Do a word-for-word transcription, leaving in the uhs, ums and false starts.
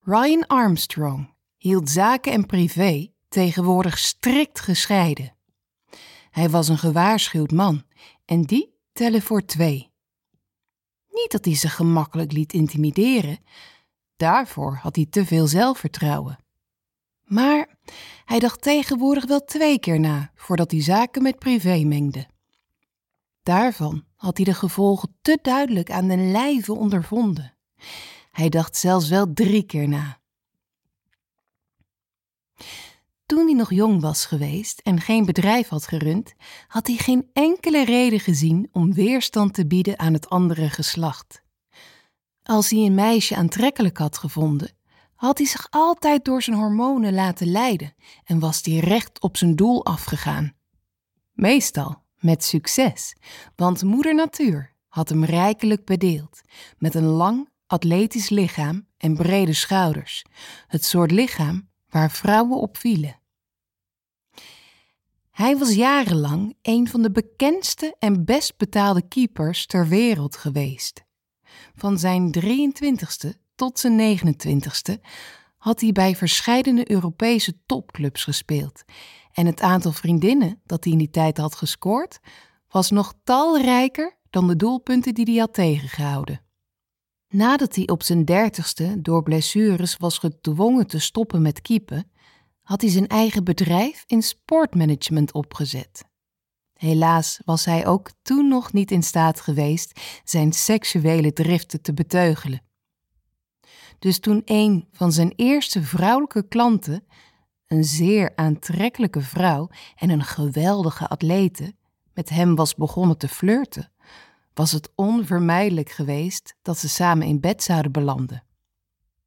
Ryan Armstrong hield zaken en privé tegenwoordig strikt gescheiden. Hij was een gewaarschuwd man en die tellen voor twee. Niet dat hij zich gemakkelijk liet intimideren, daarvoor had hij te veel zelfvertrouwen. Maar hij dacht tegenwoordig wel twee keer na voordat hij zaken met privé mengde. Daarvan had hij de gevolgen te duidelijk aan den lijve ondervonden. Hij dacht zelfs wel drie keer na. Toen hij nog jong was geweest en geen bedrijf had gerund, had hij geen enkele reden gezien om weerstand te bieden aan het andere geslacht. Als hij een meisje aantrekkelijk had gevonden, had hij zich altijd door zijn hormonen laten leiden en was hij recht op zijn doel afgegaan. Meestal met succes, want moeder natuur had hem rijkelijk bedeeld, met een lang, atletisch lichaam en brede schouders, het soort lichaam waar vrouwen op vielen. Hij was jarenlang een van de bekendste en best betaalde keepers ter wereld geweest. Van zijn drieëntwintigste tot zijn negenentwintigste had hij bij verscheidene Europese topclubs gespeeld en het aantal vriendinnen dat hij in die tijd had gescoord was nog talrijker dan de doelpunten die hij had tegengehouden. Nadat hij op zijn dertigste door blessures was gedwongen te stoppen met keepen, had hij zijn eigen bedrijf in sportmanagement opgezet. Helaas was hij ook toen nog niet in staat geweest zijn seksuele driften te beteugelen. Dus toen een van zijn eerste vrouwelijke klanten, een zeer aantrekkelijke vrouw en een geweldige atlete, met hem was begonnen te flirten, was het onvermijdelijk geweest dat ze samen in bed zouden belanden.